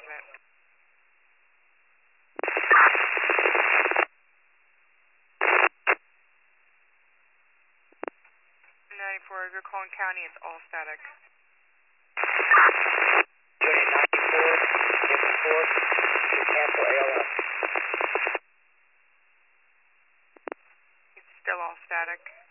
engagement. 94, if you're calling county, it's all static. Unit 94, cancel ALS. It's still all static.